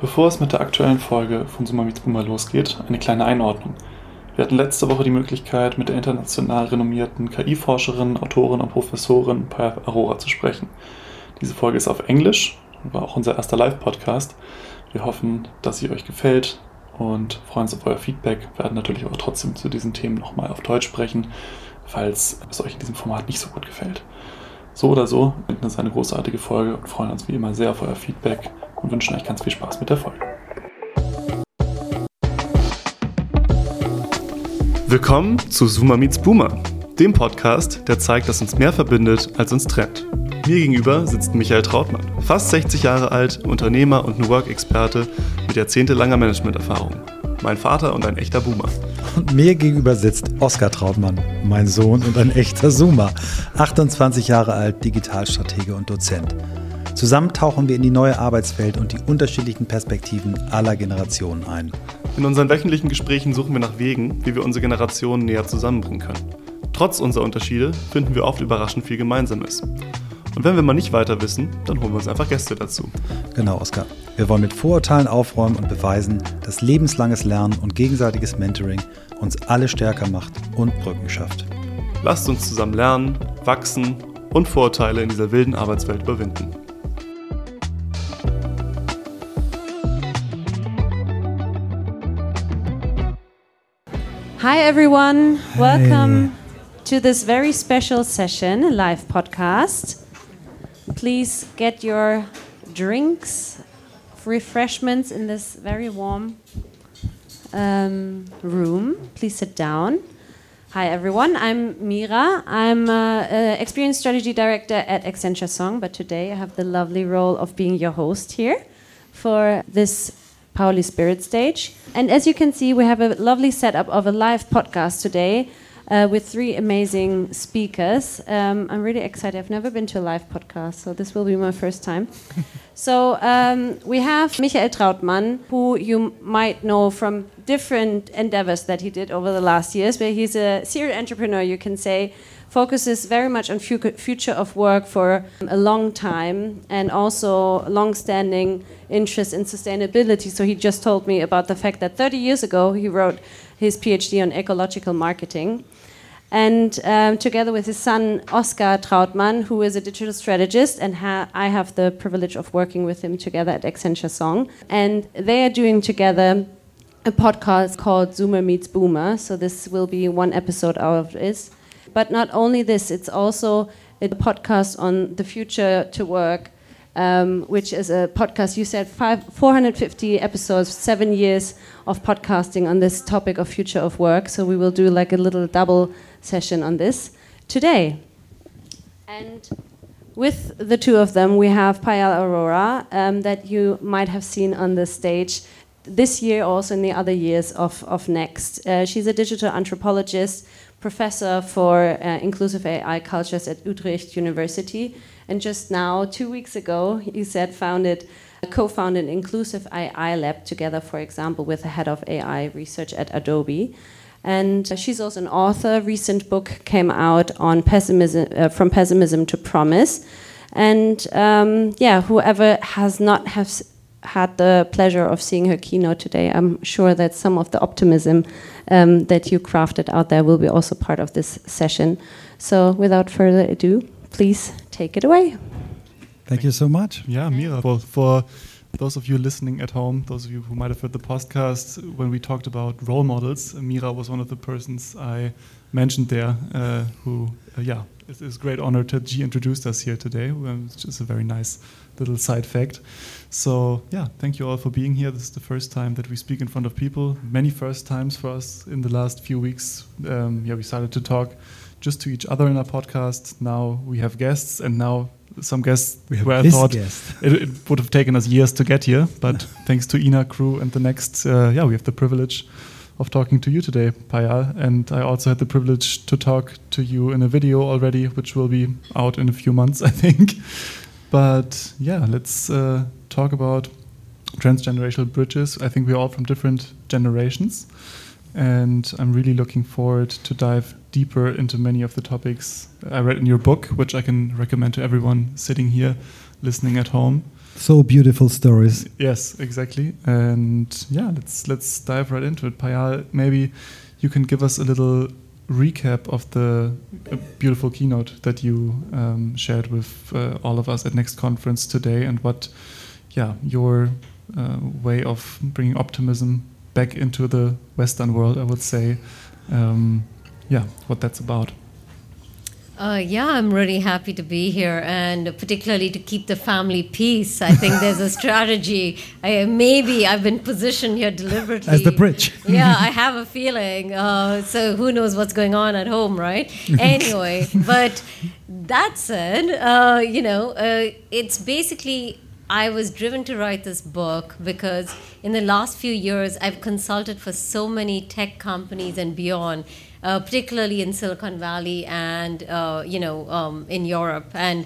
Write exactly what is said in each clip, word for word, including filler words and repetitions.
Bevor es mit der aktuellen Folge von Zoomer Meets Boomer losgeht, eine kleine Einordnung. Wir hatten letzte Woche die Möglichkeit, mit der international renommierten K I-Forscherin, Autorin und Professorin Payal Arora zu sprechen. Diese Folge ist auf Englisch, war auch unser erster Live-Podcast. Wir hoffen, dass sie euch gefällt und freuen uns auf euer Feedback. Wir werden natürlich aber trotzdem zu diesen Themen nochmal auf Deutsch sprechen, falls es euch in diesem Format nicht so gut gefällt. So oder so, wir finden es eine großartige Folge und freuen uns wie immer sehr auf euer Feedback und wünschen euch ganz viel Spaß mit der Folge. Willkommen zu Zoomer Meets Boomer, dem Podcast, der zeigt, dass uns mehr verbindet, als uns trennt. Mir gegenüber sitzt Michael Trautmann, fast sechzig Jahre alt, Unternehmer und New Work-Experte mit jahrzehntelanger Managementerfahrung. Mein Vater und ein echter Boomer. Und mir gegenüber sitzt Oskar Trautmann, mein Sohn und ein echter Zoomer. achtundzwanzig Jahre alt, Digitalstratege und Dozent. Zusammen tauchen wir in die neue Arbeitswelt und die unterschiedlichen Perspektiven aller Generationen ein. In unseren wöchentlichen Gesprächen suchen wir nach Wegen, wie wir unsere Generationen näher zusammenbringen können. Trotz unserer Unterschiede finden wir oft überraschend viel Gemeinsames. Und wenn wir mal nicht weiter wissen, dann holen wir uns einfach Gäste dazu. Genau, Oskar. Wir wollen mit Vorurteilen aufräumen und beweisen, dass lebenslanges Lernen und gegenseitiges Mentoring uns alle stärker macht und Brücken schafft. Lasst uns zusammen lernen, wachsen und Vorurteile in dieser wilden Arbeitswelt überwinden. Hi everyone, welcome to this very special session, a live podcast. Please get your drinks, refreshments in this very warm um, room. Please sit down. Hi everyone, I'm Mira. I'm an Experience Strategy Director at Accenture Song, but today I have the lovely role of being your host here for this Pauli Spirit Stage. And as you can see, we have a lovely setup of a live podcast today uh, with three amazing speakers. Um, I'm really excited. I've never been to a live podcast, so this will be my first time. So um, we have Michael Trautmann, who you might know from different endeavors that he did over the last years, but he's a serial entrepreneur, you can say, focuses very much on fu- future of work for a long time and also long-standing interest in sustainability. So he just told me about the fact that thirty years ago he wrote his PhD on ecological marketing. And um, together with his son, Oskar Trautmann, who is a digital strategist, and ha- I have the privilege of working with him together at Accenture Song. And they are doing together a podcast called Zoomer Meets Boomer. So this will be one episode out of this. But not only this, it's also a podcast on the future to work, um, which is a podcast, you said five, four hundred fifty episodes, seven years of podcasting on this topic of future of work. So we will do like a little double session on this today. And with the two of them, we have Payal Arora, um, that you might have seen on the stage this year, also in the other years of, of Next. Uh, she's a digital anthropologist, professor for uh, inclusive A I cultures at Utrecht University, and just now, two weeks ago, he said founded, co-founded Inclusive A I Lab together, for example, with the head of A I research at Adobe. And uh, she's also an author. Recent book came out on pessimism, uh, From Pessimism to Promise. And um, yeah, whoever has not have had the pleasure of seeing her keynote today, I'm sure that some of the optimism um, that you crafted out there will be also part of this session. So without further ado, please take it away. Thank you so much. Yeah, Mira. Well, for those of you listening at home, those of you who might have heard the podcast, when we talked about role models, Mira was one of the persons I mentioned there, uh, who, uh, yeah, it is a great honor that she introduced us here today, which is a very nice little side fact. So, yeah, thank you all for being here. This is the first time that we speak in front of people. Many first times for us in the last few weeks. Um, yeah, we started to talk just to each other in our podcast. Now we have guests, and now some guests we have where I thought it, it would have taken us years to get here. But thanks to Ina, crew, and the Next, uh, yeah, we have the privilege of talking to you today, Payal. And I also had the privilege to talk to you in a video already, which will be out in a few months, I think. But yeah, let's uh, talk about transgenerational bridges. I think we're all from different generations, and I'm really looking forward to dive deeper into many of the topics I read in your book, which I can recommend to everyone sitting here, listening at home. So beautiful stories. Yes, exactly. And yeah, let's let's dive right into it. Payal, maybe you can give us a little recap of the uh, beautiful keynote that you um, shared with uh, all of us at Next Conference today, and what, yeah, your uh, way of bringing optimism back into the Western world, I would say, um, yeah, what that's about. Uh, yeah, I'm really happy to be here, and particularly to keep the family peace. I think there's a strategy. I, maybe I've been positioned here deliberately. As the bridge. Yeah, I have a feeling. Uh, so who knows what's going on at home, right? Anyway, but that said, uh, you know, uh, it's basically, I was driven to write this book because in the last few years, I've consulted for so many tech companies and beyond, Uh, particularly in Silicon Valley and, uh, you know, um, in Europe. And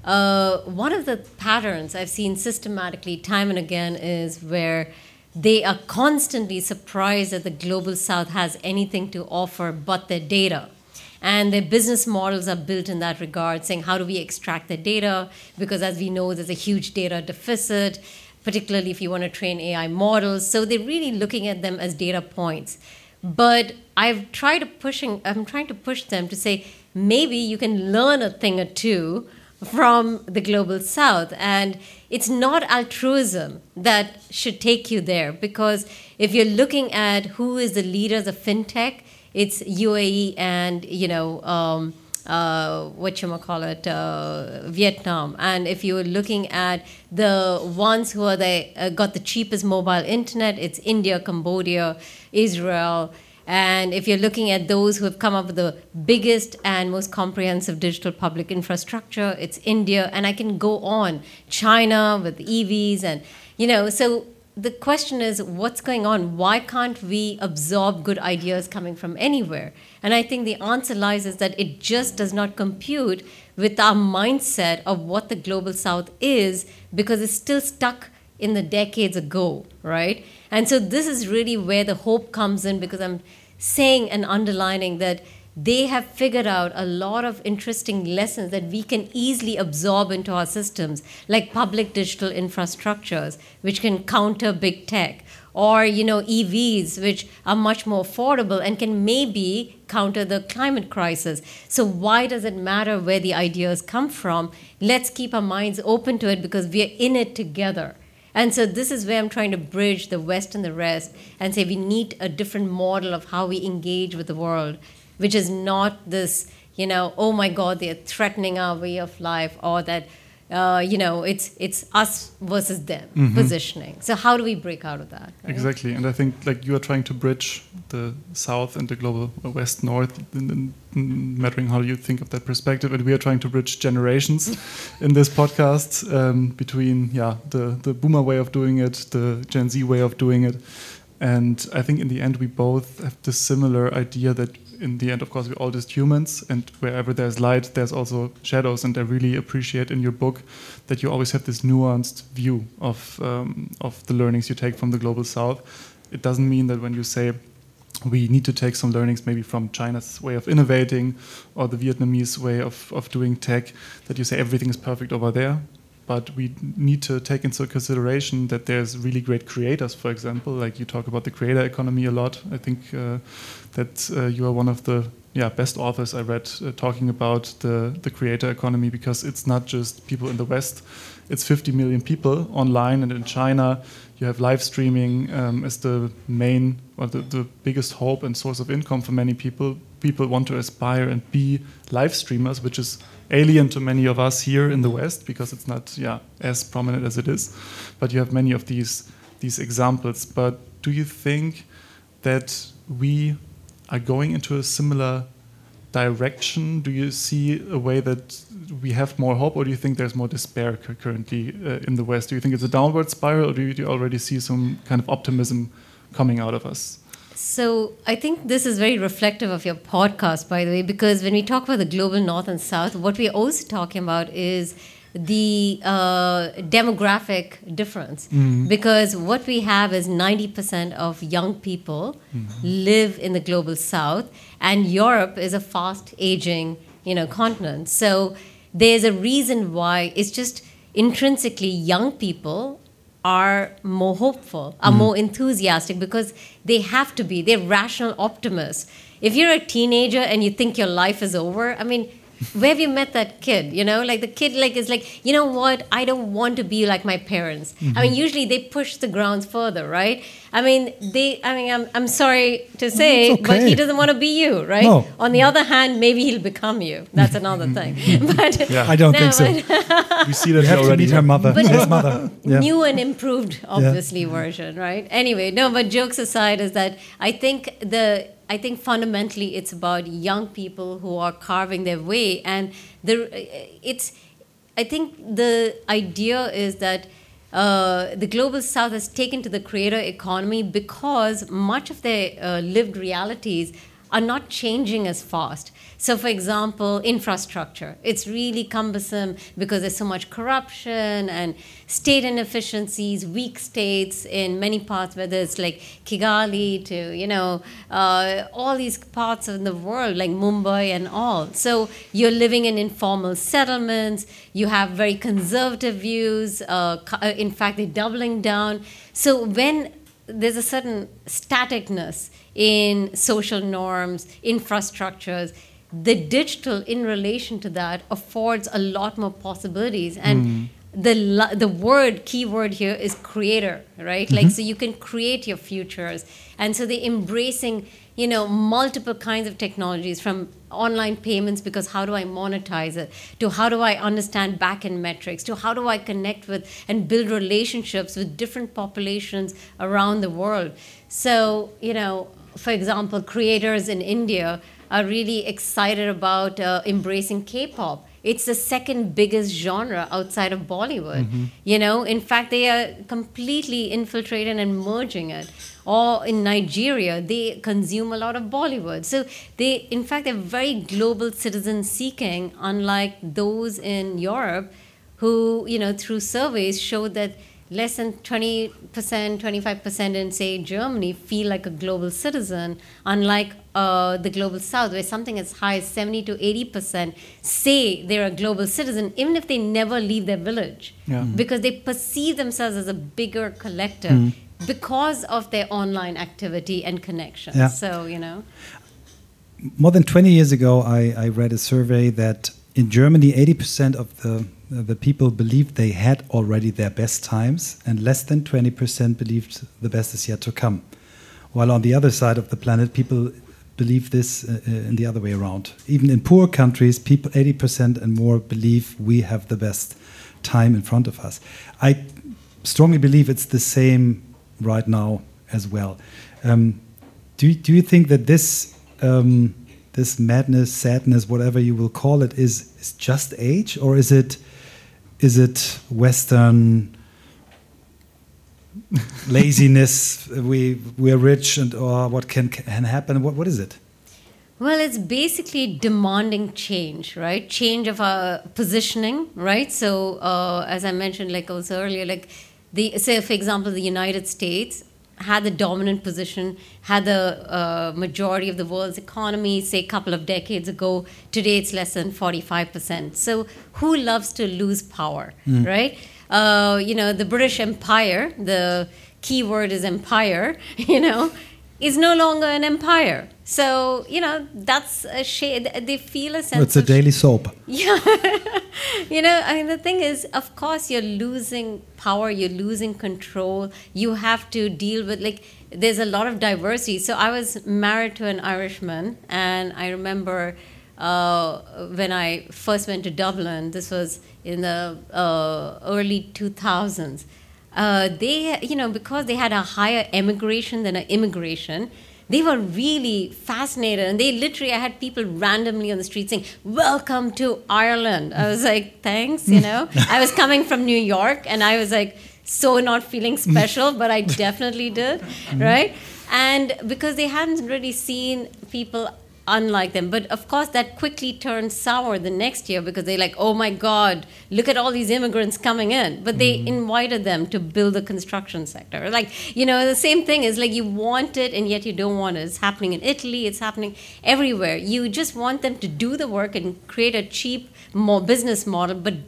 uh, one of the patterns I've seen systematically time and again is where they are constantly surprised that the Global South has anything to offer but their data. And their business models are built in that regard, saying, how do we extract the data? Because as we know, there's a huge data deficit, particularly if you want to train A I models. So they're really looking at them as data points. But I've tried to pushing. I'm trying to push them to say maybe you can learn a thing or two from the Global South, and it's not altruism that should take you there. Because if you're looking at who is the leaders of fintech, it's U A E and you know um, uh, what you call it, uh, Vietnam. And if you're looking at the ones who are the uh, got the cheapest mobile internet, it's India, Cambodia, Israel. And if you're looking at those who have come up with the biggest and most comprehensive digital public infrastructure, it's India. And I can go on. China with E Vs and, you know, so the question is, what's going on? Why can't we absorb good ideas coming from anywhere? And I think the answer lies is that it just does not compute with our mindset of what the Global South is, because it's still stuck in the decades ago, right? And so this is really where the hope comes in, because I'm saying and underlining that they have figured out a lot of interesting lessons that we can easily absorb into our systems, like public digital infrastructures, which can counter big tech, or, you know, E Vs, which are much more affordable and can maybe counter the climate crisis. So why does it matter where the ideas come from? Let's keep our minds open to it, because we are in it together. And so this is where I'm trying to bridge the West and the rest and say we need a different model of how we engage with the world, which is not this, you know, oh my God, they're threatening our way of life, or that, uh, you know, it's it's us versus them mm-hmm. positioning. So how do we break out of that? Right? Exactly. And I think like you are trying to bridge the South and the global West-North, mattering how you think of that perspective. And we are trying to bridge generations in this podcast um, between yeah the, the boomer way of doing it, the Gen Z way of doing it. And I think in the end, we both have this similar idea that in the end, of course, we're all just humans, and wherever there's light, there's also shadows. And I really appreciate in your book that you always have this nuanced view of um, of the learnings you take from the Global South. It doesn't mean that when you say we need to take some learnings maybe from China's way of innovating or the Vietnamese way of, of doing tech, that you say everything is perfect over there. But we need to take into consideration that there's really great creators, for example. Like you talk about the creator economy a lot. I think uh, that uh, you are one of the yeah, best authors I read uh, talking about the, the creator economy, because it's not just people in the West. It's fifty million people online, and in China you have live streaming um, as the main or the, the biggest hope and source of income for many people. People want to aspire and be live streamers, which is alien to many of us here in the West, because it's not yeah as prominent as it is. But you have many of these these examples. But do you think that we are going into a similar direction? Do you see a way that we have more hope, or do you think there's more despair currently uh, in the West? Do you think it's a downward spiral, or do you, do you already see some kind of optimism coming out of us? So I think this is very reflective of your podcast, by the way, because when we talk about the global North and South, what we're also talking about is the uh, demographic difference. Mm-hmm. Because what we have is ninety percent of young people mm-hmm. live in the global South, and Europe is a fast aging, you know, continent. So there's a reason why it's just intrinsically young people are more hopeful, are mm. more enthusiastic because they have to be. They're rational optimists. If you're a teenager and you think your life is over, I mean, where have you met that kid? You know, like the kid like is like, you know what? I don't want to be like my parents. Mm-hmm. I mean, usually they push the grounds further, right? I mean, they. I mean, I'm I'm sorry to say, okay. but he doesn't want to be you, right? No. On the other hand, maybe he'll become you. That's another thing. But yeah. I don't no, think so. We see that you have already. To meet her mother, but his mother. Yeah. New and improved, obviously, yeah. version, right? Anyway, no. But jokes aside, is that I think the. I think fundamentally it's about young people who are carving their way, and the it's. I think the idea is that uh, the global South has taken to the creator economy because much of their uh, lived realities are not changing as fast. So, for example, infrastructure. It's really cumbersome because there's so much corruption and state inefficiencies, weak states in many parts, whether it's like Kigali to, you know, uh, all these parts of the world, like Mumbai and all. So you're living in informal settlements. You have very conservative views. Uh, in fact, they're doubling down. So when there's a certain staticness in social norms, infrastructures, the digital in relation to that affords a lot more possibilities. And mm. the the word, key word here is creator, right? Mm-hmm. Like, so you can create your futures. And so they're embracing, you know, multiple kinds of technologies, from online payments, because how do I monetize it, to how do I understand back-end metrics, to how do I connect with and build relationships with different populations around the world. So, you know, for example, creators in India are really excited about uh, embracing K-pop. It's the second biggest genre outside of Bollywood. Mm-hmm. You know, in fact, they are completely infiltrating and merging it. Or in Nigeria, they consume a lot of Bollywood. So they, in fact, they're very global citizen seeking, unlike those in Europe who, you know, through surveys showed that less than twenty percent, twenty-five percent in, say, Germany feel like a global citizen, unlike uh, the global South, where something as high as seventy to eighty percent say they're a global citizen, even if they never leave their village, yeah. because they perceive themselves as a bigger collective mm. because of their online activity and connections. Yeah. So, you know. More than twenty years ago, I, I read a survey that in Germany, eighty percent of the the people believed they had already their best times, and less than twenty percent believed the best is yet to come. While on the other side of the planet, people believe this uh, in the other way around. Even in poor countries, people eighty percent and more believe we have the best time in front of us. I strongly believe it's the same right now as well. Um, do, do you think that this um, this madness, sadness, whatever you will call it, is, is just age, or is it Is it Western laziness? We we're rich, and or what can can happen? What what is it? Well, it's basically demanding change, right? Change of our positioning, right? So, uh, as I mentioned, like also earlier, like the say, for example, the United States had the dominant position, had the uh, majority of the world's economy, say, a couple of decades ago. Today, it's less than forty-five percent. So who loves to lose power, mm. right? Uh, you know, the British Empire, the key word is empire, you know, is no longer an empire. So, you know, that's a shade. They feel a sense It's a of daily soap. Yeah. You know, I mean, the thing is, of course, you're losing power, you're losing control. You have to deal with, like, there's a lot of diversity. So I was married to an Irishman, and I remember uh, when I first went to Dublin, this was in the uh, early two thousands. Uh, they, you know, because they had a higher emigration than an immigration, they were really fascinated. And they literally, I had people randomly on the street saying, "Welcome to Ireland." I was like, thanks, you know. I was coming from New York, and I was like, so not feeling special, but I definitely did, right? And because they hadn't really seen people unlike them. But of course, that quickly turned sour the next year, because they're like, oh my God, look at all these immigrants coming in. But they mm. invited them to build the construction sector. Like, you know, the same thing is like, you want it and yet you don't want it. It's happening in Italy. It's happening everywhere. You just want them to do the work and create a cheap more business model, but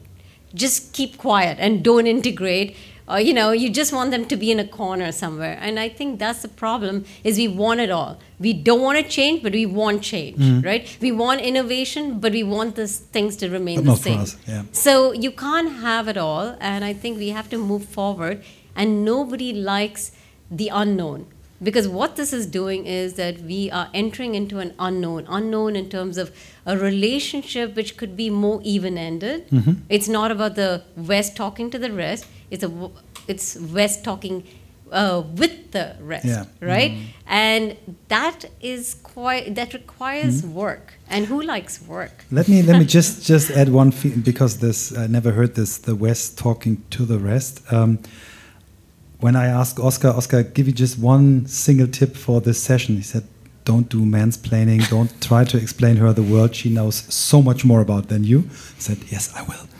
just keep quiet and don't integrate. Or, you know, you just want them to be in a corner somewhere. And I think that's the problem, is we want it all. We don't want to change, but we want change, mm. right? We want innovation, but we want these things to remain but the not same. For us, yeah. So you can't have it all. And I think we have to move forward. And nobody likes the unknown. Because what this is doing is that we are entering into an unknown, unknown in terms of a relationship which could be more even-ended. Mm-hmm. It's not about the West talking to the rest. It's a, it's West talking uh, with the rest, yeah. right? Mm. And that is quite that requires mm. work. And who likes work? Let me let me just just add one thing, because this I never heard this. The West talking to the rest. Um, When I asked Oscar, Oscar, give you just one single tip for this session. He said, don't do mansplaining. Don't try to explain her the world. She knows so much more about than you. I said, yes, I will.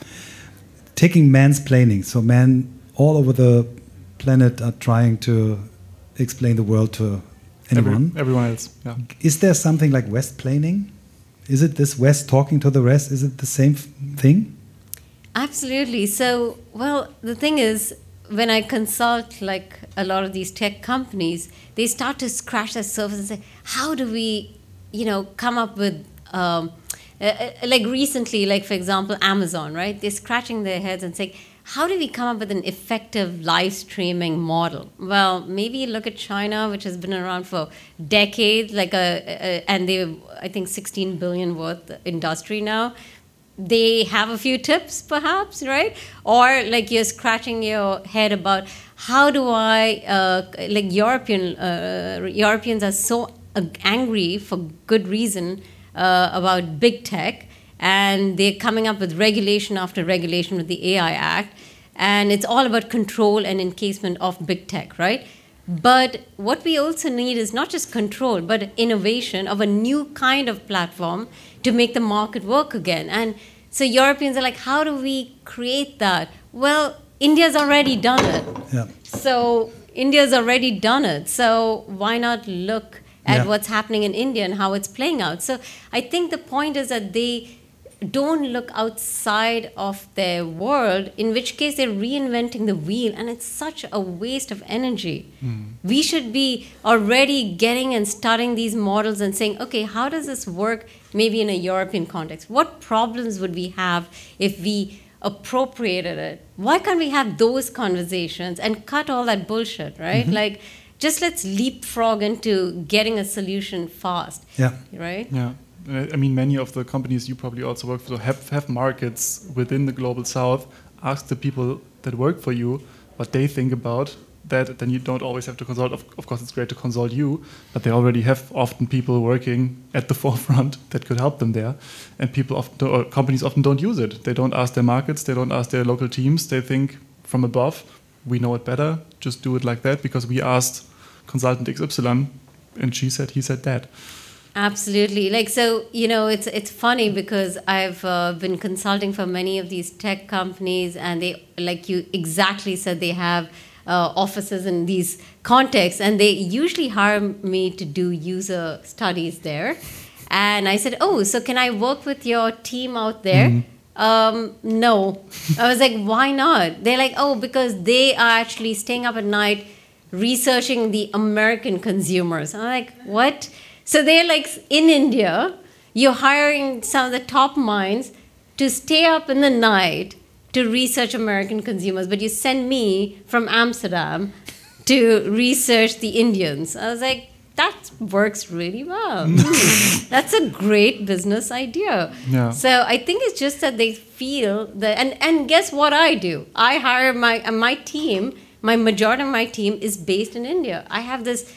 Taking mansplaining. So men all over the planet are trying to explain the world to anyone. Every, everyone else, yeah. Is there something like Westplaining? Is it this West talking to the rest? Is it the same thing? Absolutely. So, well, the thing is, when I consult like a lot of these tech companies, they start to scratch the surface and say, how do we, you know, come up with, um, uh, like recently, like for example, Amazon, right? They're scratching their heads and saying, how do we come up with an effective live streaming model? Well, maybe look at China, which has been around for decades, like a, a and they, I think, sixteen billion worth industry now. They have a few tips, perhaps, right? Or like you're scratching your head about how do I, uh, like European uh, Europeans are so angry for good reason uh, about big tech, and they're coming up with regulation after regulation with the A I Act, and it's all about control and encasement of big tech, right? But what we also need is not just control, but innovation of a new kind of platform to make the market work again. And so Europeans are like, how do we create that? Well, India's already done it. Yeah. So India's already done it. So why not look at yeah. what's happening in India and how it's playing out? So I think the point is that they don't look outside of their world, in which case they're reinventing the wheel, and it's such a waste of energy. Mm. We should be already getting and studying these models and saying, okay, how does this work maybe in a European context? What problems would we have if we appropriated it? Why can't we have those conversations and cut all that bullshit, right? Mm-hmm. Like, just let's leapfrog into getting a solution fast, yeah. right? Yeah. I mean, many of the companies you probably also work for have, have markets within the global south. Ask the people that work for you what they think about that. Then you don't always have to consult. Of, of course, it's great to consult you, but they already have often people working at the forefront that could help them there. And people often, do, or companies often don't use it. They don't ask their markets. They don't ask their local teams. They think from above, we know it better. Just do it like that because we asked consultant X Y, and she said, he said that. Absolutely. Like, so, you know, it's it's funny because I've uh, been consulting for many of these tech companies, and they, like you exactly said, they have uh, offices in these contexts, and they usually hire me to do user studies there. And I said, oh, so can I work with your team out there? Mm-hmm. Um, no. I was like, why not? They're like, oh, because they are actually staying up at night researching the American consumers. I'm like, what? So they're like, in India, you're hiring some of the top minds to stay up in the night to research American consumers, but you send me from Amsterdam to research the Indians. I was like, that works really well. That's a great business idea. Yeah. So I think it's just that they feel that, and, and guess what I do? I hire my, my team, my majority of my team is based in India. I have this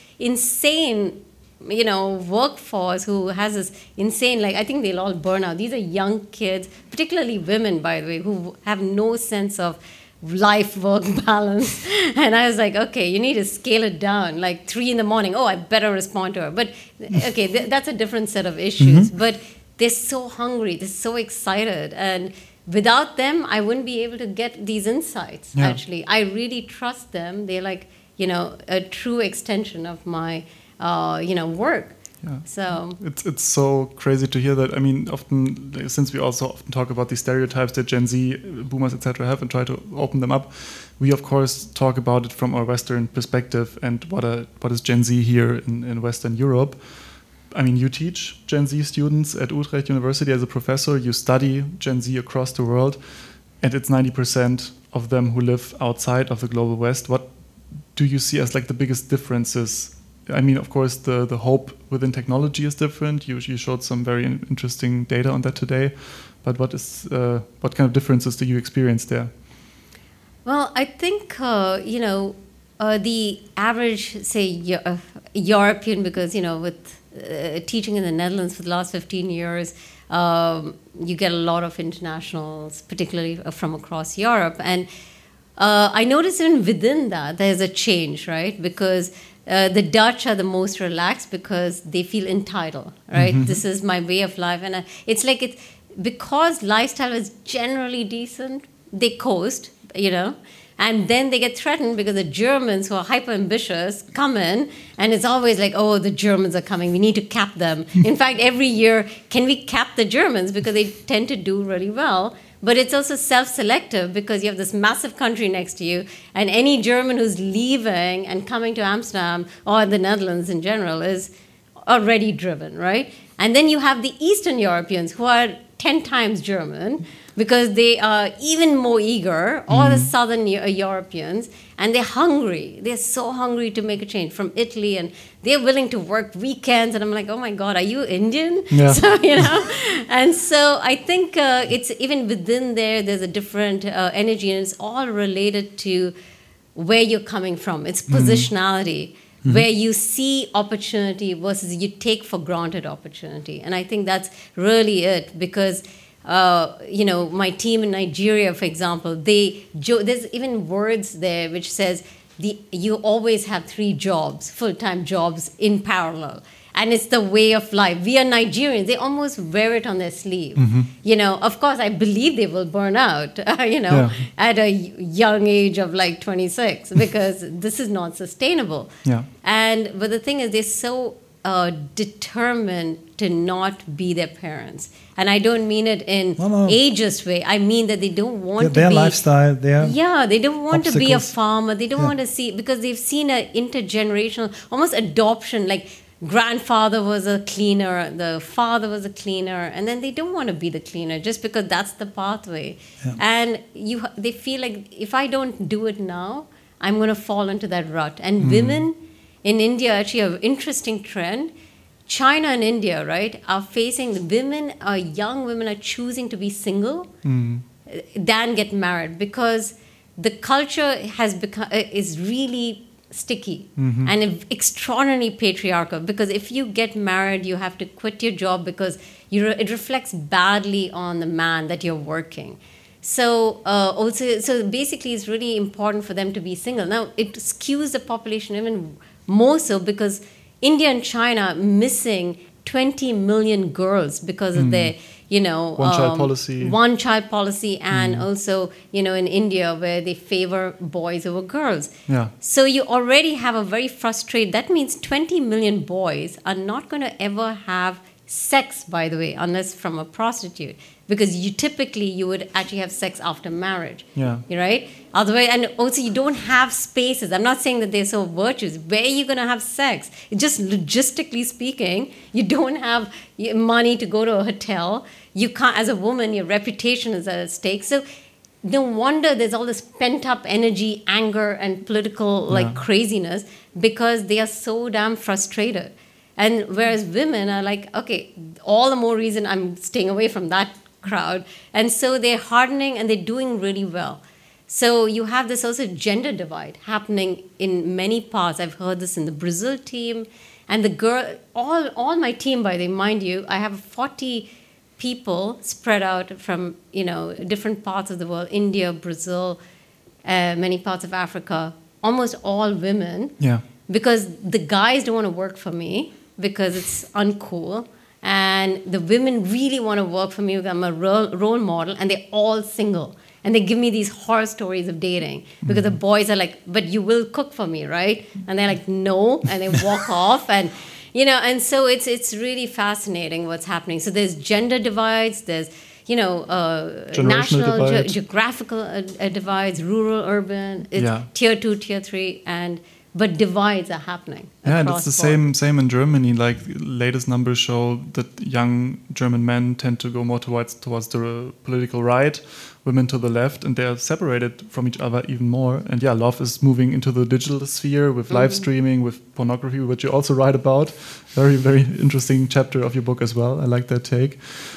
insane you know, workforce who has this insane, like, I think they'll all burn out. These are young kids, particularly women, by the way, who have no sense of life-work balance. And I was like, okay, you need to scale it down. Like, three in the morning, oh, I better respond to her. But, okay, th- that's a different set of issues. Mm-hmm. But they're so hungry. They're so excited. And without them, I wouldn't be able to get these insights, yeah. actually. I really trust them. They're like, you know, a true extension of my... Uh, you know, work. Yeah. So it's it's so crazy to hear that. I mean, often, since we also often talk about these stereotypes that Gen Z, boomers, et cetera have and try to open them up, we of course talk about it from our Western perspective and what a, what is Gen Z here in, in Western Europe. I mean, you teach Gen Z students at Utrecht University as a professor. You study Gen Z across the world, and it's ninety percent of them who live outside of the global West. What do you see as like the biggest differences? I mean, of course, the, the hope within technology is different. You, you showed some very interesting data on that today. But what is uh, what kind of differences do you experience there? Well, I think, uh, you know, uh, the average, say, uh, European, because, you know, with uh, teaching in the Netherlands for the last fifteen years, um, you get a lot of internationals, particularly from across Europe. And uh, I noticed even within that, there's a change, right? Because uh, the Dutch are the most relaxed because they feel entitled, right? Mm-hmm. This is my way of life. And uh, it's like, it's, because lifestyle is generally decent, they coast, you know, and then they get threatened because the Germans, who are hyper ambitious, come in, and it's always like, oh, the Germans are coming, we need to cap them. In fact, every year, can we cap the Germans, because they tend to do really well. But it's also self-selective, because you have this massive country next to you, and any German who's leaving and coming to Amsterdam or the Netherlands in general is already driven, right? And then you have the Eastern Europeans, who are ten times German, because they are even more eager, all mm. the Southern Europeans, and they're hungry. They're so hungry to make a change, from Italy, and they're willing to work weekends. And I'm like, oh my God, are you Indian? Yeah. So, you know, and so I think uh, it's even within there, there's a different uh, energy, and it's all related to where you're coming from. It's positionality. Mm-hmm. Where you see opportunity versus you take for granted opportunity. And I think that's really it, because, uh, you know, my team in Nigeria, for example, they jo- there's even words there which says the you always have three jobs, full-time jobs in parallel. And it's the way of life. We are Nigerians. They almost wear it on their sleeve. Mm-hmm. You know, of course, I believe they will burn out, uh, you know, yeah. at a young age of like twenty-six, because this is not sustainable. Yeah. And but the thing is, they're so uh, determined to not be their parents. And I don't mean it in no, no. ageist way. I mean that they don't want their to be... Their lifestyle, their Yeah, they don't want obstacles. to be a farmer. They don't yeah. want to see... Because they've seen an intergenerational, almost adoption, like... grandfather was a cleaner, the father was a cleaner, and then they don't want to be the cleaner just because that's the pathway. Yeah. And you, they feel like, if I don't do it now, I'm going to fall into that rut. And mm. women in India, actually, an interesting trend. China and India, right, are facing, the women, are young women are choosing to be single mm. than get married, because the culture has become, is really sticky mm-hmm. and extraordinarily patriarchal, because if you get married, you have to quit your job because you re- it reflects badly on the man that you're working. So uh, also, so basically, it's really important for them to be single. Now, it skews the population even more so, because India and China are missing twenty million girls because of mm. their, you know, one child um, policy, one child policy, and mm. also, you know, in India where they favor boys over girls. Yeah. So you already have a very frustrated. That means twenty million boys are not going to ever have sex, by the way, unless from a prostitute, because you typically you would actually have sex after marriage. Yeah. Right. Otherwise, and also you don't have spaces. I'm not saying that they're so virtuous. Where are you going to have sex? Just logistically speaking, you don't have money to go to a hotel. You can't, as a woman, your reputation is at stake. So no wonder there's all this pent-up energy, anger, and political like yeah. craziness, because they are so damn frustrated. And whereas women are like, okay, all the more reason I'm staying away from that crowd. And so they're hardening and they're doing really well. So you have this also gender divide happening in many parts. I've heard this in the Brazil team. And the girl, all, all my team, by the way, mind you, I have forty people spread out from, you know, different parts of the world, India, Brazil, uh, many parts of Africa, almost all women. Yeah. Because the guys don't want to work for me because it's uncool. And the women really want to work for me because I'm a role, role model, and they're all single. And they give me these horror stories of dating, because mm-hmm. the boys are like, but you will cook for me, right? And they're like, no. And they walk off. And, you know, and so it's it's really fascinating what's happening. So there's gender divides, there's you know uh, national divide. ge- geographical uh, uh, divides, rural, urban, it's Yeah. tier two, tier three, and but divides are happening. Yeah, and across it's the board. same same in Germany. Like latest numbers show that young German men tend to go more towards towards the political right, women to the left, and they're separated from each other even more. And yeah, love is moving into the digital sphere with live streaming, with pornography, which you also write about. Very very interesting chapter of your book as well. I like that take.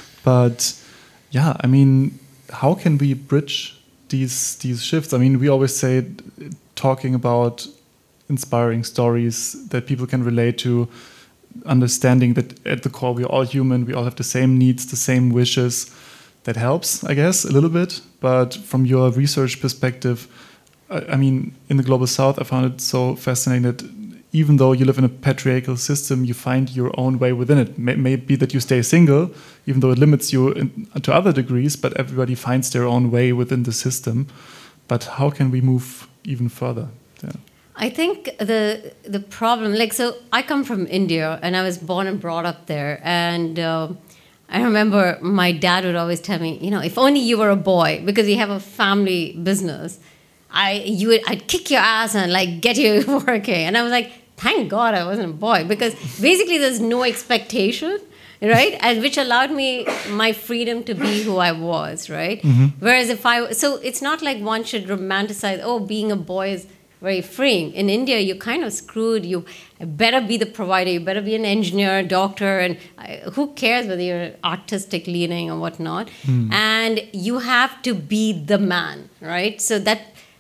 But yeah, I mean, how can we bridge these these shifts? I mean, we always say talking about inspiring stories that people can relate to, understanding that at the core we're all human, we all have the same needs, the same wishes. That helps, I guess, a little bit. But from your research perspective, I, I mean, in the Global South, I found it so fascinating that even though you live in a patriarchal system, you find your own way within it. May, may be that you stay single, even though it limits you in, to other degrees, but everybody finds their own way within the system. But how can we move even further? Yeah. I think the the problem, like, so I come from India and I was born and brought up there, and uh, I remember my dad would always tell me, you know, if only you were a boy, because we have a family business, I you would I'd kick your ass and like get you working, and I was like, thank God I wasn't a boy, because basically there's no expectation. Right, and which allowed me my freedom to be who I was, right? Mm-hmm. Whereas if I, so it's not like one should romanticize, oh, being a boy is very freeing. In India, you're kind of screwed. You better be the provider. You better be an engineer, doctor, and uh, who cares whether you're artistic leaning or whatnot. Mm. And you have to be the man, right? So that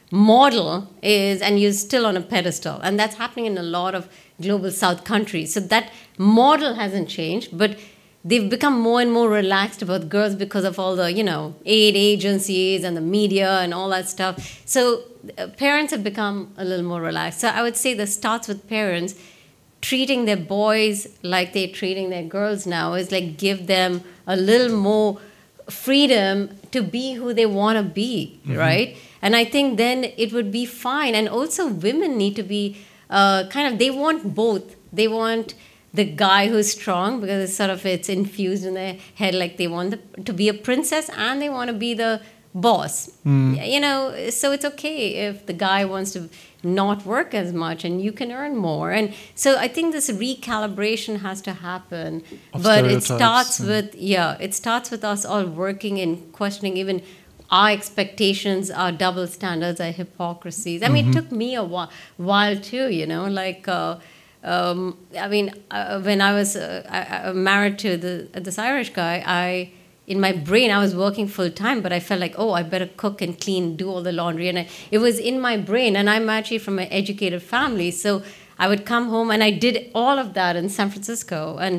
model is, and you're still on a pedestal. And that's happening in a lot of global South countries. So that model hasn't changed, but they've become more and more relaxed about girls because of all the, you know, aid agencies and the media and all that stuff. So uh, parents have become a little more relaxed. So I would say this starts with parents treating their boys like they're treating their girls now, is like give them a little more freedom to be who they want to be, mm-hmm. right? And I think then it would be fine. And also women need to be uh, kind of, they want both. They want the guy who's strong, because it's sort of, it's infused in their head, like they want the, to be a princess and they want to be the boss. Mm. You know, so it's okay if the guy wants to not work as much and you can earn more. And so I think this recalibration has to happen. Of but it starts yeah. with, yeah, it starts with us all working and questioning even our expectations, our double standards, our hypocrisies. I mean, mm-hmm. it took me a while, while too, you know, like, uh, um, I mean, uh, when I was uh, I, I married to the, this Irish guy, I, in my brain, I was working full time, but I felt like, oh, I better cook and clean, do all the laundry. And I, it was in my brain, and I'm actually from an educated family. So I would come home and I did all of that in San Francisco. And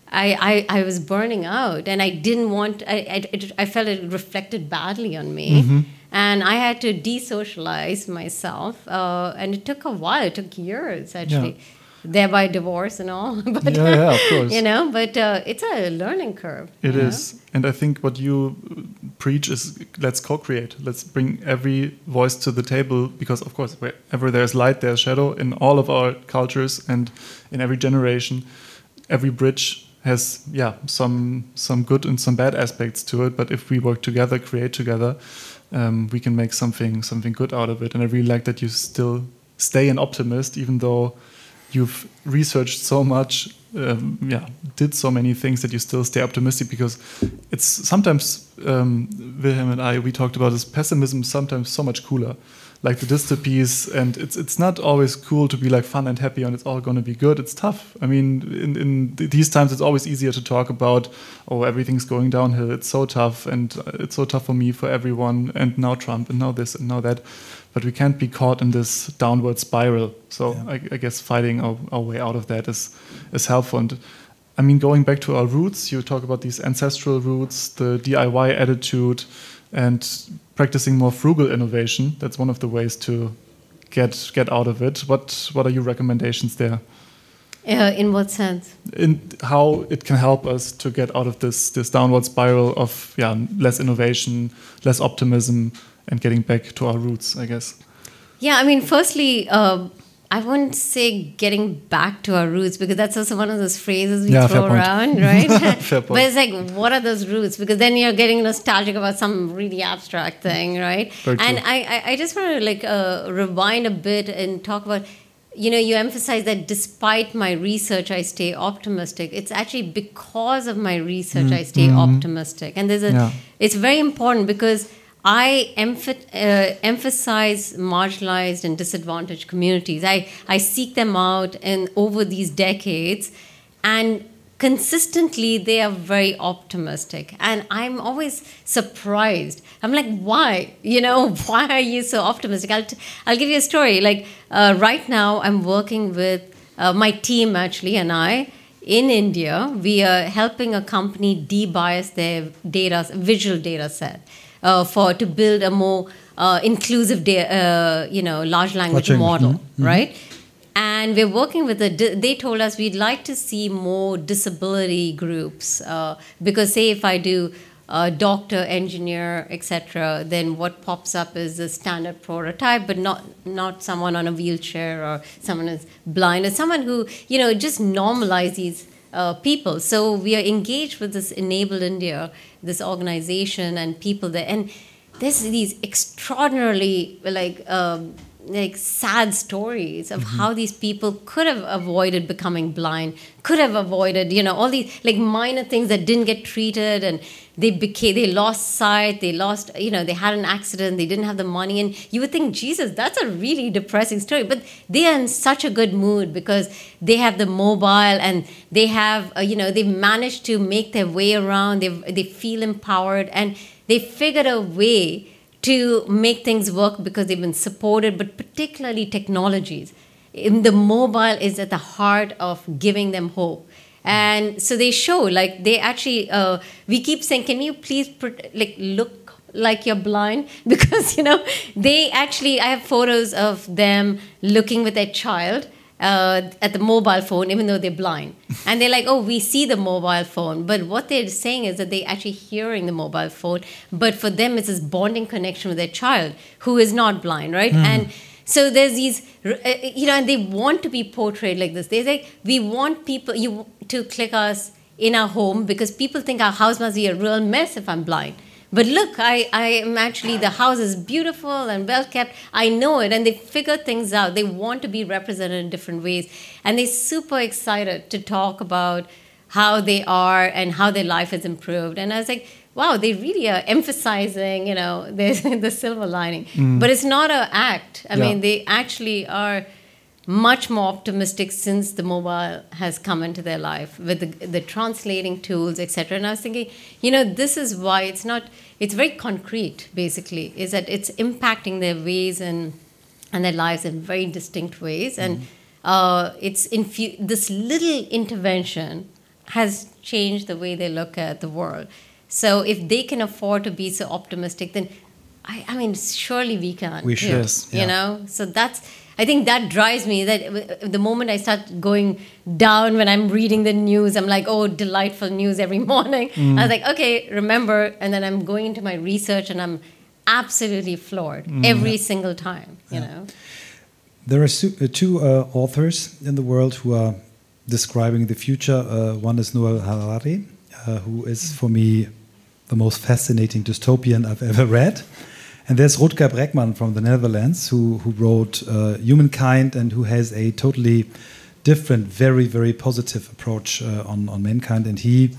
I, I, I was burning out, and I didn't want, I, I, it, I felt it reflected badly on me. Mm-hmm. And I had to de-socialize myself. Uh, and it took a while. It took years, actually. Yeah. Thereby divorce and all. but, yeah, yeah, of course. You know, but uh, it's a learning curve. It is. Know? And I think what you preach is, let's co-create. Let's bring every voice to the table, because, of course, wherever there's light, there's shadow in all of our cultures and in every generation. Every bridge has, yeah, some some good and some bad aspects to it. But if we work together, create together, um, we can make something something good out of it. And I really like that you still stay an optimist, even though you've researched so much, um, yeah, did so many things, that you still stay optimistic, because it's sometimes, um, Wilhelm and I, we talked about this, pessimism is sometimes so much cooler, like the dystopies, and it's it's not always cool to be like fun and happy and it's all going to be good. It's tough. I mean, in, in these times, it's always easier to talk about, oh, everything's going downhill, it's so tough, and it's so tough for me, for everyone, and now Trump, and now this, and now that. But we can't be caught in this downward spiral. So yeah. I, I guess fighting our, our way out of that is is helpful. And I mean, going back to our roots, you talk about these ancestral roots, the D I Y attitude, and practicing more frugal innovation. That's one of the ways to get get out of it. What what are your recommendations there? Uh, in what sense? In how it can help us to get out of this this downward spiral of yeah less innovation, less optimism, and getting back to our roots, I guess. Yeah, I mean, firstly, uh, I wouldn't say getting back to our roots, because that's also one of those phrases we Yeah, throw fair point. around, right? Fair point. But it's like, what are those roots? Because then you're getting nostalgic about some really abstract thing, right? Very and true. I, I, I just want to like uh, rewind a bit and talk about, you know, you emphasize that despite my research, I stay optimistic. It's actually because of my research, I stay optimistic. And there's a, Yeah. it's very important because I emph- uh, emphasize marginalized and disadvantaged communities. I, I seek them out and over these decades, and consistently they are very optimistic. And I'm always surprised. I'm like, why? You know, why are you so optimistic? I'll, t- I'll give you a story. Like uh, right now I'm working with uh, my team actually and I in India. We are helping a company de-bias their data, visual data set. Uh, for to build a more uh, inclusive, da- uh, you know, large language Watching. model, Mm-hmm. right? And we're working with a. Di- they told us we'd like to see more disability groups uh, because, say, if I do uh, doctor, engineer, et cetera, then what pops up is a standard prototype, but not not someone on a wheelchair or someone who's blind or someone who, you know, just normalize these. Uh, people. So we are engaged with this Enable India, this organization and people there. And there's these extraordinarily like um, like sad stories of mm-hmm. how these people could have avoided becoming blind, could have avoided, you know, all these like minor things that didn't get treated, and they became, they lost sight, they lost, you know, they had an accident, they didn't have the money. And you would think, Jesus, that's a really depressing story. But they are in such a good mood because they have the mobile and they have, uh, you know, they've managed to make their way around, they they feel empowered, and they figured a way to make things work because they've been supported, but particularly technologies. In the mobile is at the heart of giving them hope. And so they show, like, they actually, uh, we keep saying, can you please, like, look like you're blind? Because, you know, they actually, I have photos of them looking with their child uh, at the mobile phone, even though they're blind. And they're like, oh, we see the mobile phone. But what they're saying is that they're actually hearing the mobile phone. But for them, it's this bonding connection with their child who is not blind, right? Mm. And so there's these, you know, and they want to be portrayed like this. They say, we want people you to click us in our home because people think our house must be a real mess if I'm blind. But look, I, I am actually, the house is beautiful and well kept. I know it. And they figure things out. They want to be represented in different ways. And they're super excited to talk about how they are and how their life has improved. And I was like, wow, they really are emphasizing, you know, the, the silver lining. Mm. But it's not an act. I yeah. mean, they actually are much more optimistic since the mobile has come into their life with the, the translating tools, et cetera. And I was thinking, you know, this is why it's not, it's very concrete, basically, is that it's impacting their ways and, and their lives in very distinct ways. And mm. uh, it's infu- this little intervention has changed the way they look at the world. So if they can afford to be so optimistic, then I, I mean, surely we can. We should, yeah. You know. So that's. I think that drives me. That the moment I start going down when I'm reading the news, I'm like, oh, delightful news every morning. Mm. I was like, okay, remember, and then I'm going into my research, and I'm absolutely floored mm. every yeah. single time. You yeah. know. There are su- uh, two uh, authors in the world who are describing the future. Uh, one is Noah Harari, uh, who is for me the most fascinating dystopian I've ever read. And there's Rutger Bregman from the Netherlands, who, who wrote uh, Humankind and who has a totally different, very, very positive approach uh, on, on mankind. And he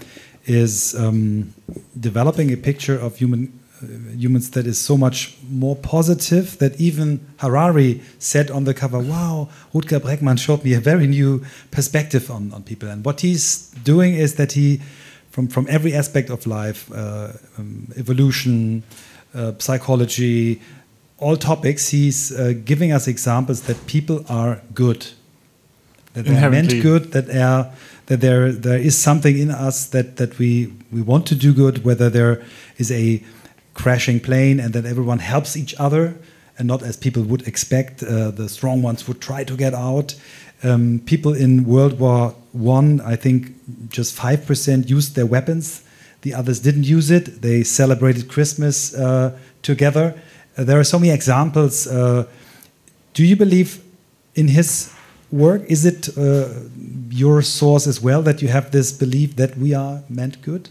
is um, developing a picture of human uh, humans that is so much more positive that even Harari said on the cover, wow, Rutger Bregman showed me a very new perspective on, on people. And what he's doing is that he, from, from every aspect of life, uh, um, evolution, Uh, psychology, all topics, he's uh, giving us examples that people are good, that they are meant good, that are that there there is something in us that that we we want to do good. Whether there is a crashing plane and that everyone helps each other, and not as people would expect, uh, the strong ones would try to get out. Um, people in World War One, I think, just five percent used their weapons. The others didn't use it. They celebrated Christmas uh, together. Uh, there are so many examples. Uh, do you believe in his work? Is it uh, your source as well that you have this belief that we are meant good?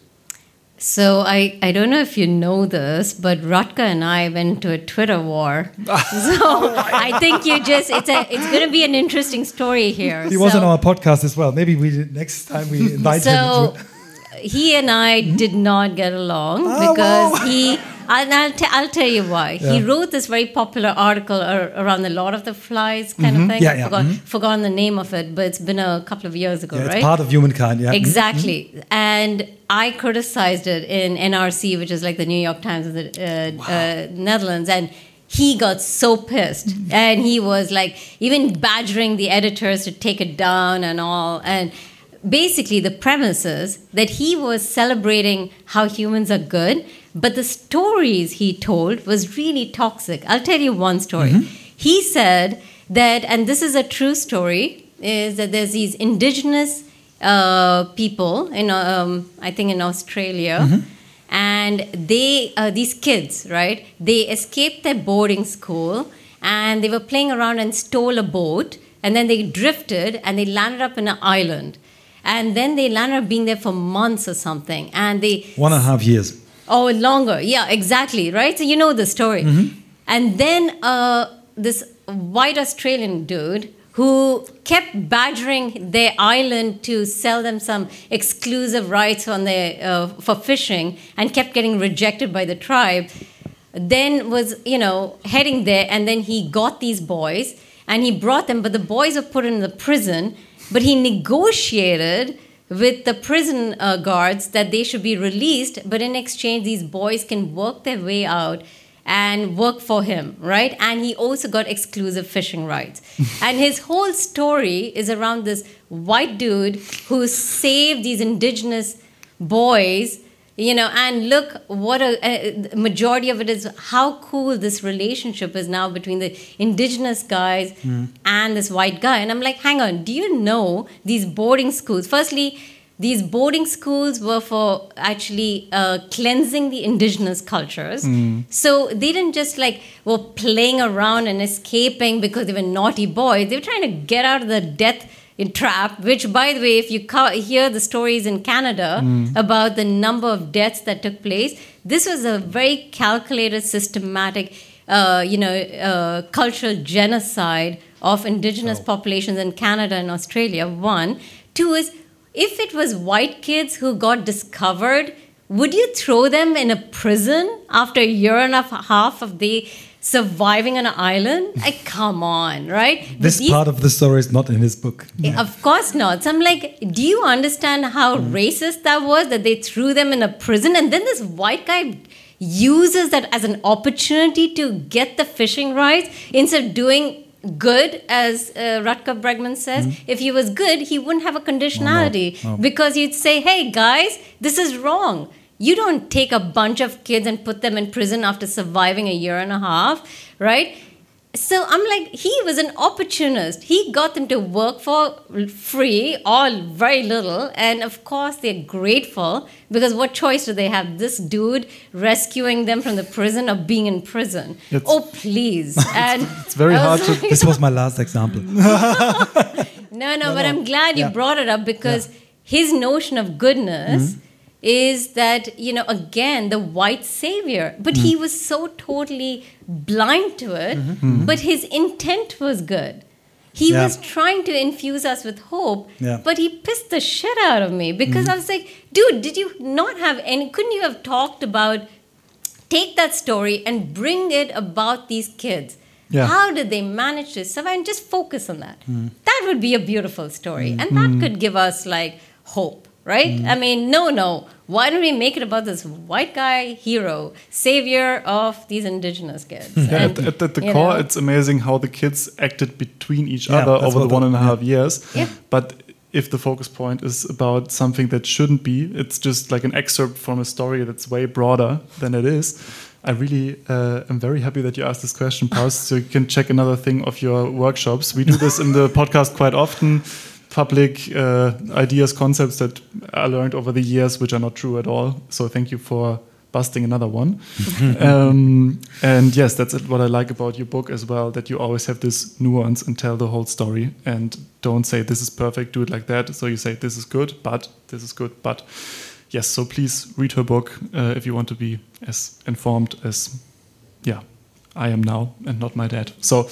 So I, I don't know if you know this, but Rutger and I went to a Twitter war. So I think you just it's a it's going to be an interesting story here. He so, was on our podcast as well. Maybe we next time we invite so him. So he and I did not get along oh, because wow. he. And I'll, t- I'll tell you why. Yeah. He wrote this very popular article ar- around the Lord of the Flies kind mm-hmm. of thing. Yeah, I've yeah. forgot, Mm-hmm. forgotten the name of it, but it's been a couple of years ago, yeah, right? It's part of humankind, yeah. Exactly. Mm-hmm. And I criticized it in N R C, which is like the New York Times of the uh, wow. uh, Netherlands, and he got so pissed. Mm-hmm. And he was like even badgering the editors to take it down and all. And basically the premise is that he was celebrating how humans are good, but the stories he told was really toxic. I'll tell you one story. Mm-hmm. He said that, and this is a true story, is that there's these indigenous uh, people, in, um, I think in Australia, mm-hmm. and they, uh, these kids, right, they escaped their boarding school and they were playing around and stole a boat, and then they drifted and they landed up in an island. And then they landed up being there for months or something. And they... One and a half years. Oh, longer. Yeah, exactly. Right? So you know the story. Mm-hmm. And then uh, this white Australian dude who kept badgering their island to sell them some exclusive rights on their, uh, for fishing and kept getting rejected by the tribe, then was, you know, heading there. And then he got these boys and he brought them. But the boys were put in the prison. But he negotiated with the prison uh, guards that they should be released, but in exchange, these boys can work their way out and work for him, right? And he also got exclusive fishing rights. And his whole story is around this white dude who saved these indigenous boys, you know, and look what a, a majority of it is how cool this relationship is now between the indigenous guys mm. and this white guy. And I'm like, hang on, do you know these boarding schools? Firstly, these boarding schools were for actually uh, cleansing the indigenous cultures. Mm. So they didn't just like were playing around and escaping because they were naughty boys. They were trying to get out of the death in trap, which, by the way, if you co- hear the stories in Canada mm. about the number of deaths that took place, this was a very calculated, systematic, uh, you know, uh, cultural genocide of indigenous oh. populations in Canada and Australia, one. Two is, if it was white kids who got discovered, would you throw them in a prison after a year and a half of the surviving on an island? Like, come on, right? This these, part of the story is not in his book. Yeah. Of course not. So I'm like, do you understand how mm. racist that was, that they threw them in a prison? And then this white guy uses that as an opportunity to get the fishing rights instead of doing good, as uh, Rutger Bregman says. Mm. If he was good, he wouldn't have a conditionality. Oh, no. No. Because he'd say, hey, guys, this is wrong. You don't take a bunch of kids and put them in prison after surviving a year and a half, right? So I'm like, he was an opportunist. He got them to work for free, all very little. And of course, they're grateful because what choice do they have? This dude rescuing them from the prison or being in prison? It's, oh, please. And it's very hard to... Like, this was my last example. no, no, no, but I'm glad you yeah. brought it up because yeah. his notion of goodness... Mm-hmm. is that, you know, again, the white savior. But mm. he was so totally blind to it, mm-hmm. Mm-hmm. but his intent was good. He yeah. was trying to infuse us with hope, yeah. but he pissed the shit out of me because mm-hmm. I was like, dude, did you not have any, couldn't you have talked about, take that story and bring it about these kids? Yeah. How did they manage to survive? And just focus on that. Mm. That would be a beautiful story. Mm. And that mm. could give us, like, hope. Right? Mm. I mean, no, no. Why don't we make it about this white guy hero, savior of these indigenous kids? Yeah, and, at, at, at the core, know? It's amazing how the kids acted between each yeah, other over the one and a half yeah. years. Yeah. But if the focus point is about something that shouldn't be, it's just like an excerpt from a story that's way broader than it is. I really uh, am very happy that you asked this question, Paus, so you can check another thing of your workshops. We do this in the podcast quite often. Public uh, ideas, concepts that I learned over the years, which are not true at all. So thank you for busting another one. um, and yes, that's what I like about your book as well, that you always have this nuance and tell the whole story and don't say this is perfect, do it like that. So you say this is good, but this is good, but yes. So please read her book uh, if you want to be as informed as, yeah, I am now, and not my dad. So,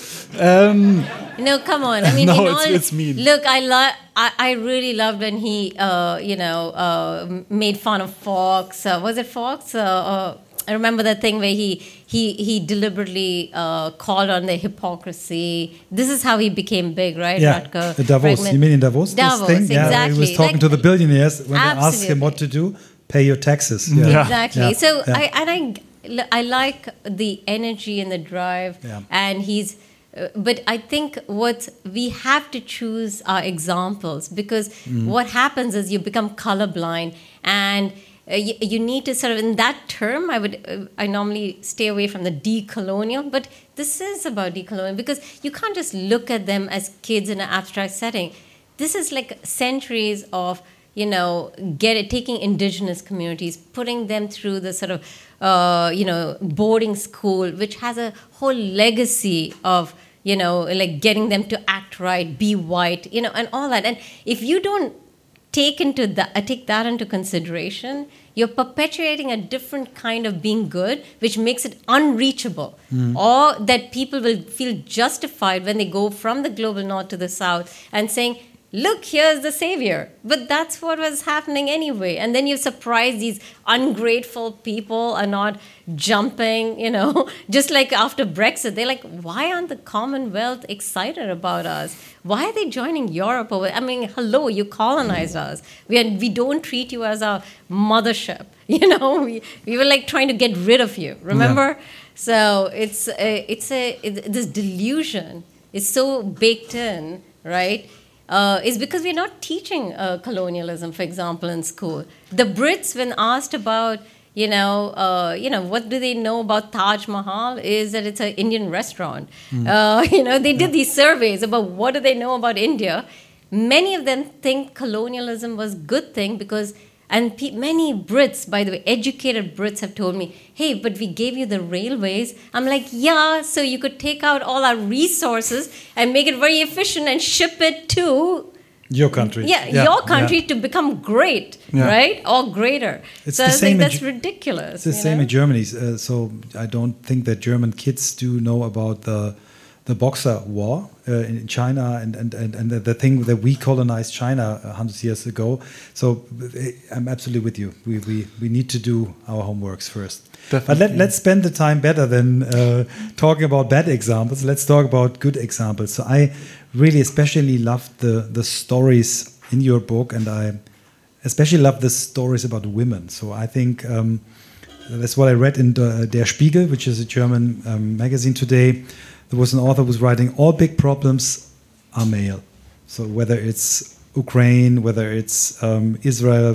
um, no, come on. I mean, no, in it's, all, it's mean. Look, I love. I, I really loved when he, uh, you know, uh, made fun of Fox. Uh, was it Fox? Uh, uh, I remember that thing where he he he deliberately uh, called on the hypocrisy. This is how he became big, right? Yeah, Rutger the Davos. Bregman. You mean in Davos? Davos, this thing? exactly. Yeah, he was talking Like, to the billionaires when they asked him absolutely. what to do. Pay your taxes. Yeah. Yeah. Exactly. Yeah. So Yeah. I and I I like the energy and the drive, Yeah. and he's. Uh, but I think what we have to choose our examples, because Mm. what happens is you become colorblind, and uh, you, you need to sort of, in that term, I would uh, I normally stay away from the decolonial, but this is about decolonial because you can't just look at them as kids in an abstract setting. This is like centuries of, you know, get it, taking indigenous communities, putting them through the sort of, uh, you know, boarding school, which has a whole legacy of, you know, like getting them to act right, be white, you know, and all that. And if you don't take into that, uh, take that into consideration, you're perpetuating a different kind of being good, which makes it unreachable, Mm. or that people will feel justified when they go from the global north to the south and saying, look, here's the savior. But that's what was happening anyway. And then you surprise these ungrateful people are not jumping, you know, just like after Brexit. They're like, why aren't the Commonwealth excited about us? Why are they joining Europe? I mean, hello, you colonized us. We, are, we don't treat you as a mothership. You know, we, we were like trying to get rid of you, remember? Yeah. So it's a, it's a, it, this delusion is so baked in, right? Uh, is because we're not teaching uh, colonialism, for example, in school. The Brits, when asked about, you know, uh, you know, what do they know about Taj Mahal, is that it's an Indian restaurant. Mm. Uh, you know, they did these surveys about what do they know about India. Many of them think colonialism was a good thing because, and pe- many Brits, by the way, educated Brits have told me, hey, but we gave you the railways. I'm like, yeah, so you could take out all our resources and make it very efficient and ship it to your country. Yeah, yeah your country yeah. to become great, yeah. right? Or greater. It's so the I same think that's in, ridiculous. It's the same know? in Germany. Uh, so I don't think that German kids do know about the the Boxer War uh, in China and, and, and, and the thing that we colonized China one hundred years ago. So I'm absolutely with you. We, we, we need to do our homeworks first. Definitely. But let, let's spend the time better than uh, talking about bad examples. Let's talk about good examples. So I really especially loved the, the stories in your book, and I especially love the stories about women. So I think um, that's what I read in the, Der Spiegel, which is a German um, magazine today. There was an author who was writing, all big problems are male. So whether it's Ukraine, whether it's um, Israel,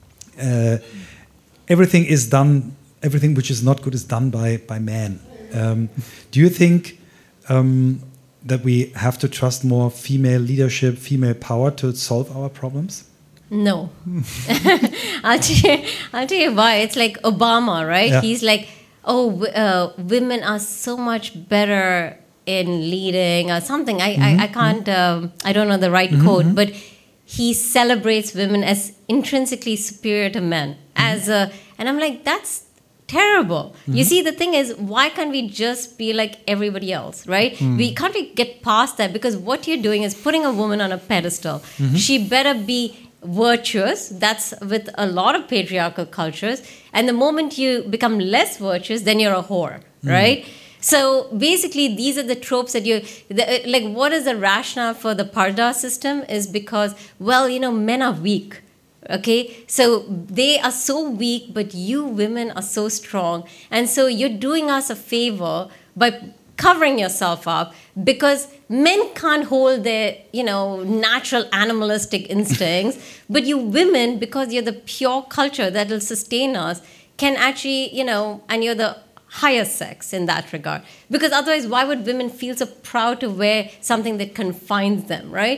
uh, everything is done, everything which is not good is done by, by men. Um, do you think um, that we have to trust more female leadership, female power to solve our problems? No. I'll, tell you, I'll tell you why. It's like Obama, right? Yeah. He's like, oh, uh, women are so much better in leading or something. I, mm-hmm. I, I can't, um, I don't know the right mm-hmm. quote, but he celebrates women as intrinsically superior to men. Mm-hmm. As a, and I'm like, that's terrible. Mm-hmm. You see, the thing is, why can't we just be like everybody else, right? Mm-hmm. We can't we get past that, because what you're doing is putting a woman on a pedestal. Mm-hmm. She better be virtuous. That's with a lot of patriarchal cultures. And the moment you become less virtuous, then you're a whore, mm. right? So basically, these are the tropes that you, the, like, what is the rationale for the Parda system is because, well, you know, men are weak, okay? So they are so weak, but you women are so strong. And so you're doing us a favor by covering yourself up, because men can't hold their, you know, natural animalistic instincts, but you women, because you're the pure culture that will sustain us, can actually, you know, and you're the higher sex in that regard. Because otherwise, why would women feel so proud to wear something that confines them, right?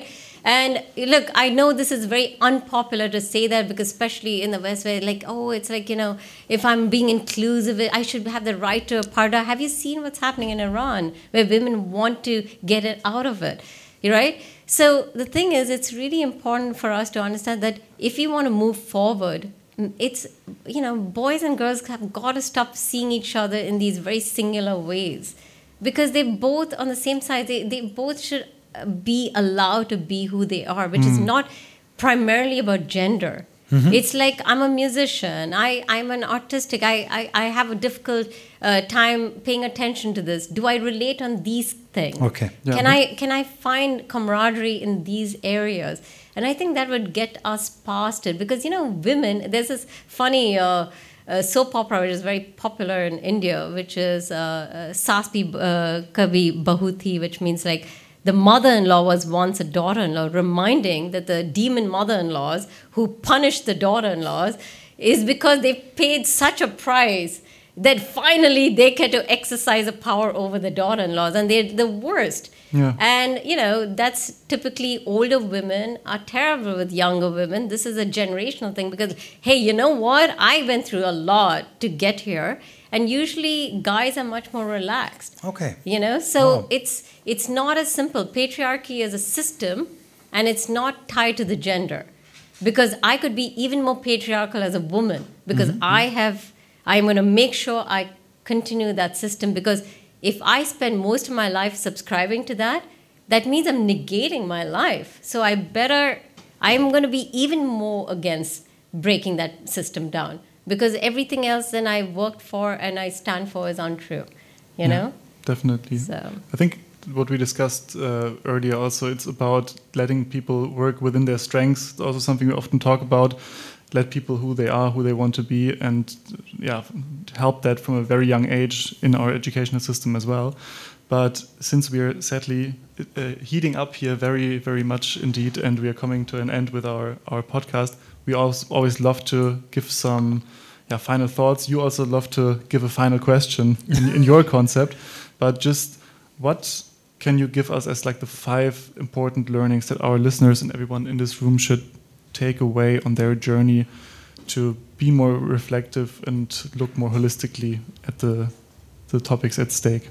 And look, I know this is very unpopular to say that, because especially in the West, where like, oh, it's like, you know, if I'm being inclusive, I should have the right to a parda. Have you seen what's happening in Iran, where women want to get it out of it, right? So the thing is, it's really important for us to understand that if you want to move forward, it's, you know, boys and girls have got to stop seeing each other in these very singular ways, because they both on the same side, they, they both should be allowed to be who they are, which mm. is not primarily about gender. Mm-hmm. It's like, I'm a musician, I, I'm an artistic, I, I, I have a difficult uh, time paying attention to this. Do I relate on these things? Okay. Yeah. Can I can I find camaraderie in these areas? And I think that would get us past it, because, you know, women, there's this funny uh, uh, soap opera which is very popular in India, which is uh, uh, Saas Bhi uh, Kabhi Bahu Thi, which means like, the mother-in-law was once a daughter-in-law, reminding that the demon mother-in-laws who punished the daughter-in-laws is because they paid such a price that finally they get to exercise a power over the daughter-in-laws, and they're the worst. Yeah. And, you know, that's typically older women are terrible with younger women. This is a generational thing, because, hey, you know what? I went through a lot to get here. And usually guys are much more relaxed. Okay. You know, so oh. it's it's not as simple. Patriarchy is a system, and it's not tied to the gender. Because I could be even more patriarchal as a woman, because mm-hmm. I have, I'm going to make sure I continue that system, because if I spend most of my life subscribing to that, that means I'm negating my life. So I better, I'm going to be even more against breaking that system down. Because everything else that I worked for and I stand for is untrue, you yeah, know? Definitely. So. I think what we discussed uh, earlier also, it's about letting people work within their strengths. It's also something we often talk about. Let people who they are, who they want to be, and yeah, help that from a very young age in our educational system as well. But since we are sadly uh, heating up here very, very much indeed, and we are coming to an end with our, our podcast, we always, always love to give some yeah, final thoughts. You also love to give a final question in, in your concept. But just what can you give us as like the five important learnings that our listeners and everyone in this room should take away on their journey to be more reflective and look more holistically at the, the topics at stake?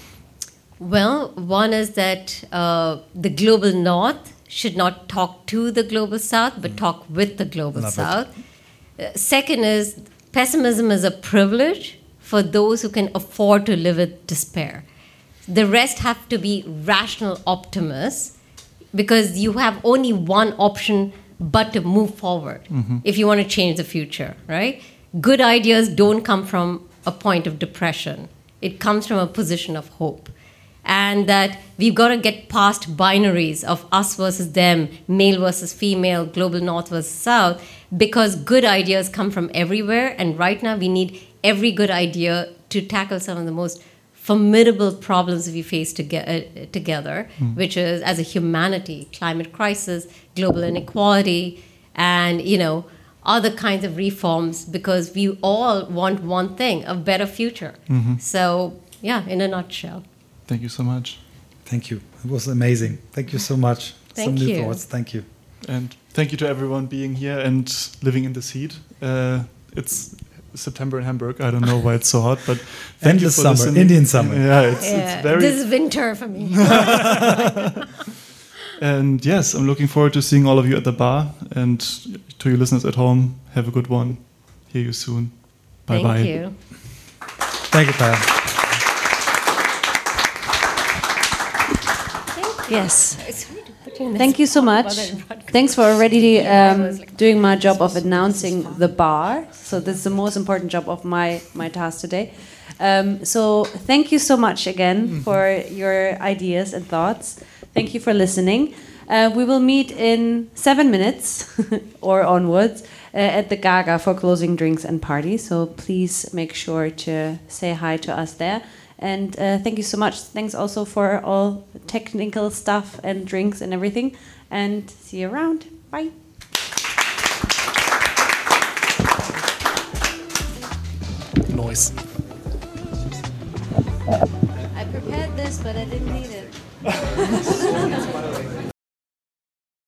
Well, one is that uh, the global north should not talk to the global south, but talk with the global Love south. Uh, second is, pessimism is a privilege for those who can afford to live with despair. The rest have to be rational optimists, because you have only one option but to move forward mm-hmm. if you want to change the future, right? Good ideas don't come from a point of depression. It comes from a position of hope. And that we've got to get past binaries of us versus them, male versus female, global north versus south, because good ideas come from everywhere. And right now we need every good idea to tackle some of the most formidable problems we face to get, uh, together, mm. which is, as a humanity, climate crisis, global inequality, and, you know, other kinds of reforms, because we all want one thing, a better future. Mm-hmm. So, yeah, in a nutshell. Thank you so much. Thank you. It was amazing. Thank you so much. Thank Some you. new thoughts. Thank you. And thank you to everyone being here and living in this heat. Uh, it's September in Hamburg. I don't know why it's so hot, but thank Endless you for summer, listening. Indian summer. Yeah, it's, yeah, it's very... This is winter for me. And yes, I'm looking forward to seeing all of you at the bar. And to your listeners at home, have a good one. Hear you soon. Bye-bye. Thank you. Thank you, Paya. Yes. Thank you so much. Thanks for already um, doing my job of announcing the bar. So this is the most important job of my, my task today. Um, so thank you so much again mm-hmm. for your ideas and thoughts. Thank you for listening. Uh, we will meet in seven minutes or onwards uh, at the Gaga for closing drinks and parties. So please make sure to say hi to us there. And uh, thank you so much. Thanks also for all technical stuff and drinks and everything. And see you around. Bye. Noise. I prepared this, but I didn't need it.